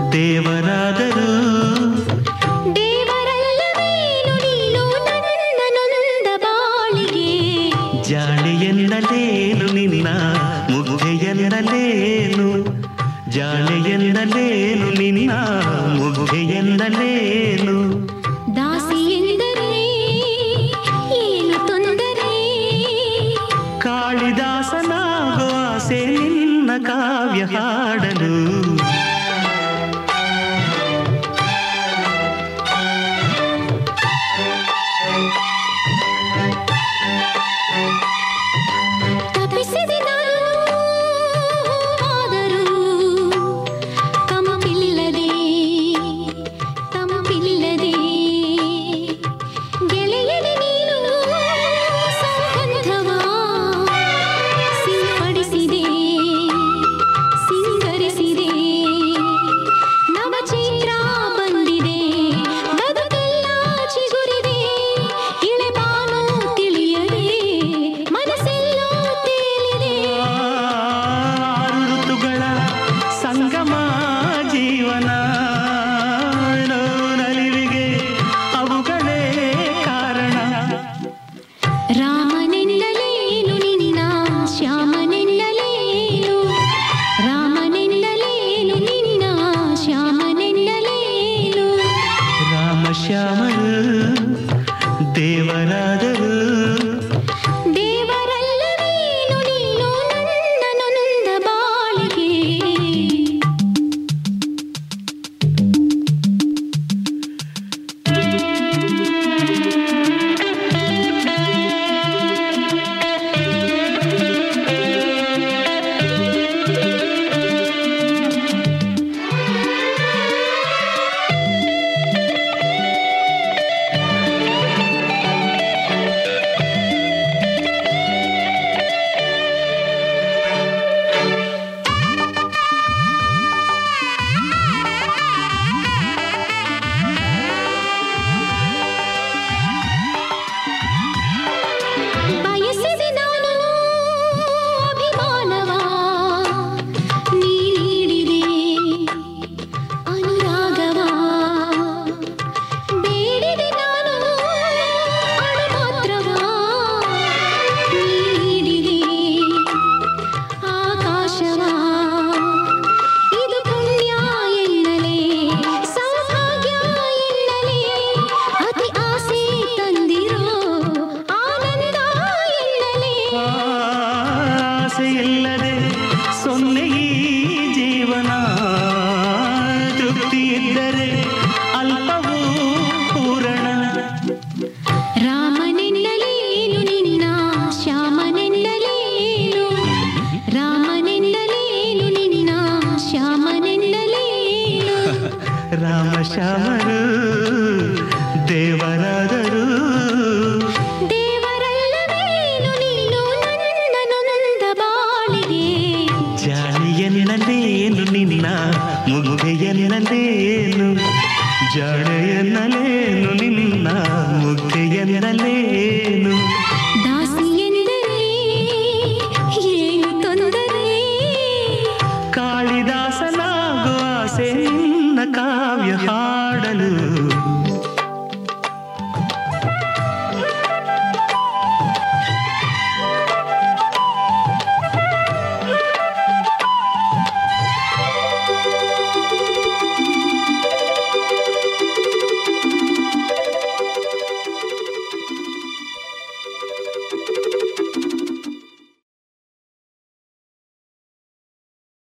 ದೇವರಾದರೂ ದೇವರಲ್ಲವೇನು ನೀನು ನನ್ನ ನೊಂದ ಬಾಳಿಗೆ ಜಾಣೆಯೆನ್ನಲೇನು ನಿನ್ನ ಮುಗ್ಧೆಯೆನ್ನಲೇನು ಜಾಣೆಯೆನ್ನಲೇನು ನಿನ್ನ ಮುಗ್ಧೆಯೆನ್ನಲೇನು ದಾಸಿ ಎಂದರೆ ಏನು ತೊಂದರೆ ಕಾಳಿದಾಸನಾಗೋ ಆಸೆ ನಿನ್ನ ಕಾವ್ಯ ಹಾಡಲು ತಪಿಸಿದೆ ನಾನು ಆದರೂ ತಂಪಿಲ್ಲದೆ ಗೆಳೆಯನೆ ನೀನು ಸಂಬಂಧವ ಸಿಂಪಡಿಸಿದೆ ಸಿಂಗರಿಸಿದೆ ನವಚೈತ್ರ ಬಂದಿದೆ ಬದುಕೆಲ್ಲ ಚಿಗುರಿದೆ ಇಳೆಬಾನು ತಿಳಿಯದೆ ಮನಸ್ಸೆಲ್ಲೋ ತೇಲಿದೆ ಆರು ಋತುಗಳ ಸಂಗಮ ಜೀವನ ನಲಿವಿಗೆ ಅವುಗಳೇ ಕಾರಣ ರಾಮನೆನ್ನಲೇನು ನಿನ್ನ ಶ್ಯಾಮನೆನ್ನಲೇನು ರಾಮನೆನ್ನಲೇನು ನಿನ್ನ ಶ್ಯಾಮನೆನ್ನಲೇನು ರಾಮ ಶ್ಯಾಮರು ದೇವರಾದರು ದೇವರಲ್ಲವೇನು ನೀನು ನನ್ನ ನೊಂದ ಬಾಳಿಗೆ ಬಯಸಿದೆ ನಾನು ಅಭಿಮಾನವ ನೀ ನೀಡಿದೆ ಅನುರಾಗವ ಬೇಡಿದೆ ನಾನು ಅಣುಮಾತ್ರವ ನೀ ನೀಡಿದೆ ಆಕಾಶವ ಇದು ಪುಣ್ಯ ಎನ್ನಲೇ ಸೌಭಾಗ್ಯ ಎನ್ನಲೇ ಅತಿ ಆಸೆ ತಂದಿರೋ ಆನಂದ ಎನ್ನಲೇ ಆಸೆಯಿಲ್ಲದೆ ಸೊನ್ನೆ ಈ ಜೀವನ ತೃಪ್ತಿ ಇದ್ದರೆ ಅಲ್ಪವೂ ಪೂರಣ ರಾಮನೆನ್ನಲೇನು ನಿನ್ನ ಶ್ಯಾಮನೆನ್ನಲೇನು ರಾಮನೆನ್ನಲೇನು ನಿನ್ನ ಶ್ಯಾಮನೆನ್ನಲೇನು ರಾಮ ಶ್ಯಾಮರು ದೇವರಾದರು ದೇವರಲ್ಲವೇನು ನೀನು ನನ್ನ ನೊಂದ ಬಾಳಿಗೆ ಜಾಣಿಯನ್ನಲೇನು ನಿನ್ನ ಮುಗ್ಧೆಯನ್ನಲೇನು ಜಾಣೆಯನ್ನಲೇನು ನಿನ್ನ ಮುಗ್ಧೆಯನ್ನಲೇನು ದಾಸಿ ಎಂದರೆ ಏನು ತೊಂದರೆ ಕಾಳಿದಾಸನಾಗೋ ಆಸೆ ನಿನ್ನ ಕಾವ್ಯ